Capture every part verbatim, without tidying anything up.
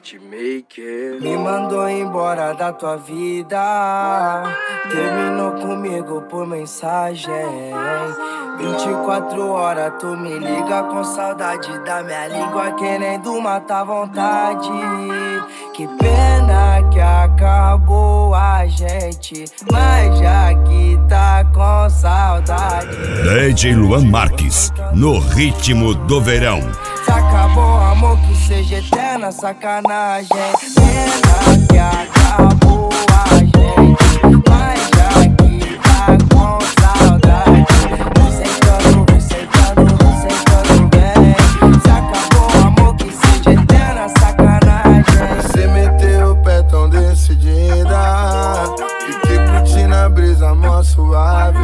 Beatmaker. Me mandou embora da tua vida, terminou comigo por mensagem. vinte e quatro horas tu me liga com saudade da minha língua, querendo matar a vontade. Que pena que acabou a gente, mas já que tá com saudade. D J Luan Marques, no ritmo do verão. Se acabou, amor, que seja eterna sacanagem. Pena que acabou a gente, mas já que tá com saudade. Vem sentando, vem sentando, vem sentando bem. Se acabou, amor, que seja eterna sacanagem. Você meteu o pé tão decidida, fiquei curtindo a brisa mó suave.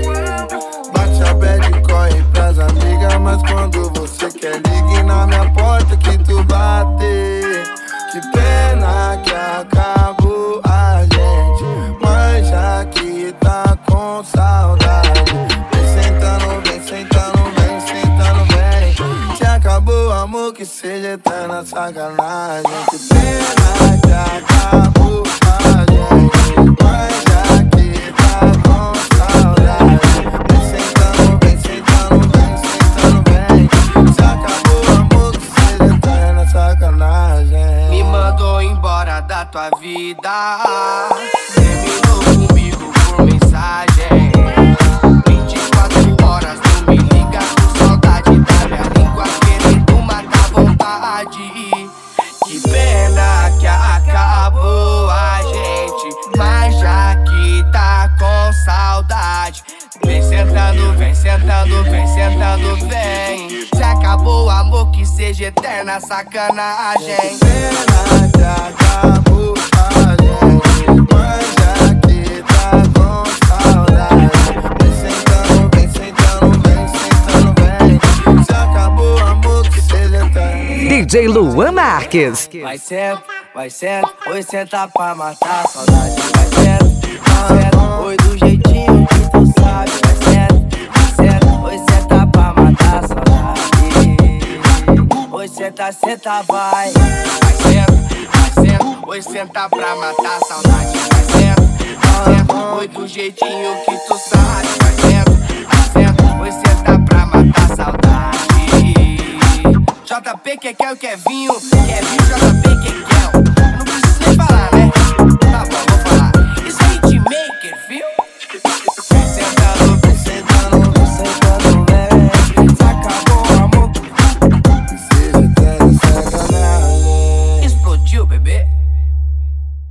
Bate a bad e corre pras amigas, mas quando você quer ligue na minha porta que tu bate. Que pena que acabou a gente, mas já que tá com saudade. Vem sentando, vem sentando, vem sentando, vem. Se acabou amor, que seja eterna sacanagem. Que pena que acabou a gente, mas já que tá com saudade. Vem sentando, vem sentando, vem sentando, vem. Se acabou amor, que seja eterna sacanagem. Me mandou embora da tua vida, terminou comigo por mensagem. vinte e quatro horas tu me liga com saudade da minha língua, querendo matar a vontade. Que pena que acabou a gente, mas já que tá com saudade. Vem sentando, vem sentando, vem sentando, vem. Se acabou amor, que seja eterna sacanagem. Pena que acabou a gente, mas já que tá com saudade. Vem sentando, vem sentando, vem sentando, vem. Se acabou amor, que seja eterno. D J Luan Marques. Vai senta, vai senta, oi senta pra matar a saudade. Vai senta, vai senta, oi do jeitinho que tu sabe. Vai senta, vai senta, oi senta pra matar a saudade. Oi senta, senta, vai. Vai senta, vai senta, oi senta pra matar a saudade. Vai senta, vai senta, oi do jeitinho que tu sabe. Vai senta, vai senta, oi senta pra matar a saudade. J P que quer o Kevinho, Kevinho J P.